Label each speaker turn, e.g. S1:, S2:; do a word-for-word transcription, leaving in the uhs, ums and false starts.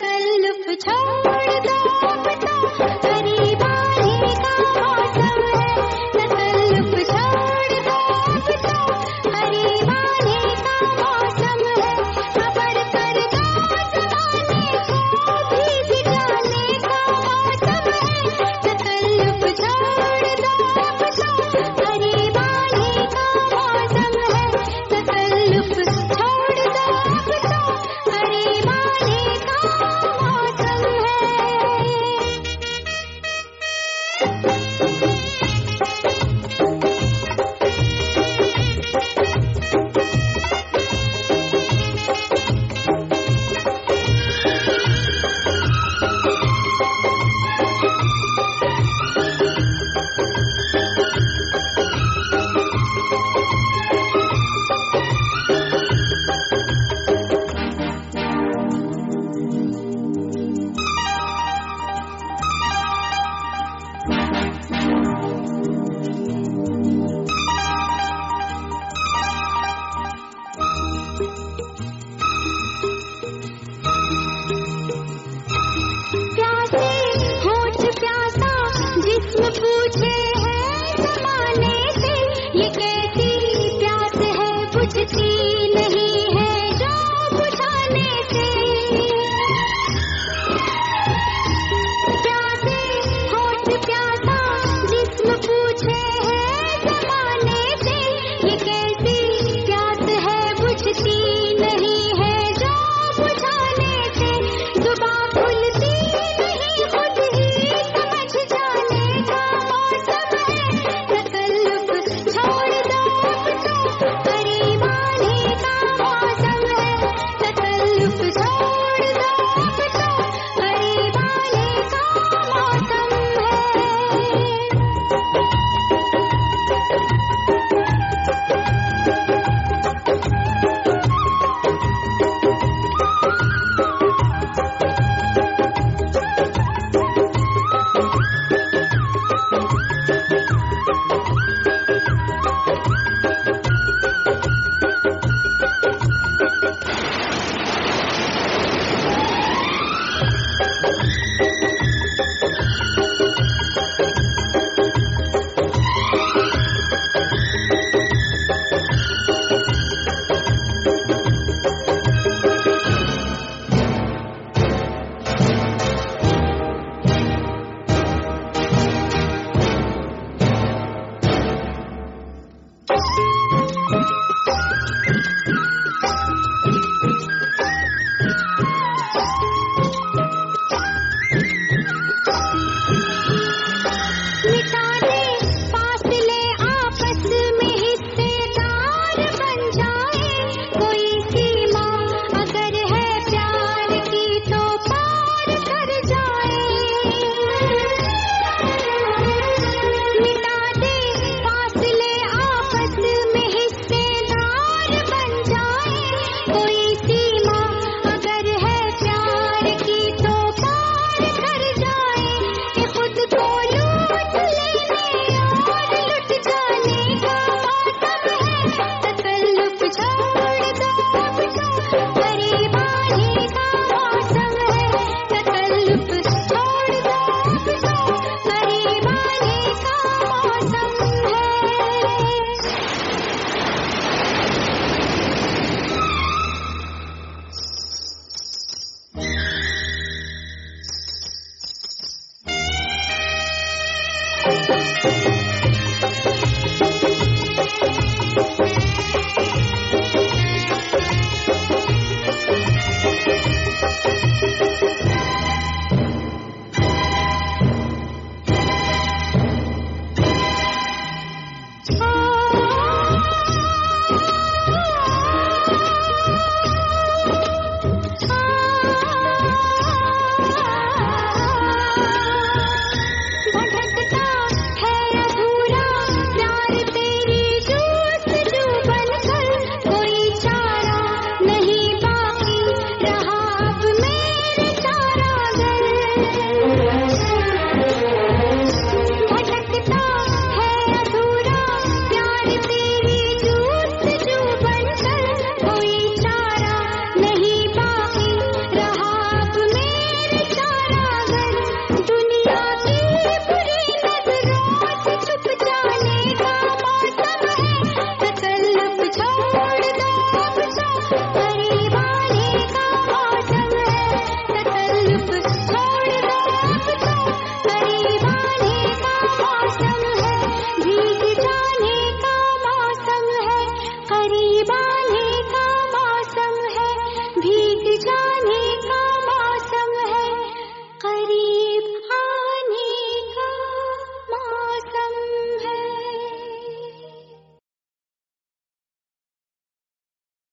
S1: तकल्लुफ छोड़ दो अब तो करीब आने का मौसम है। तकल्लुफ छोड़ दो अब तो करीब आने का मौसम है। खबर कर दो ज़माने को भीग जाने का मौसम है। तकल्लुफ छोड़ दो अब तो करीब आने का मौसम है। तकल्लुफ छोड़ दो अब तो करीब आने का मौसम है। प्यासे होठ प्यासा जिस्म पूछे है ज़माने से, ये कैसी प्यास है बुझती नहीं है जो बुझाने से। प्यासे होठ प्यासा जिस्म पूछे है ज़माने से, ये कैसी प्यास है बुझती नहीं है जो बुझाने से। जुबां खुलती नहीं खुद ही समझ जाने का मौसम है। तकल्लुफ छोड़ दो अब तो करीब आने का मौसम है। तकल्लुफ छोड़ दो अब तो करीब आने का मौसम है।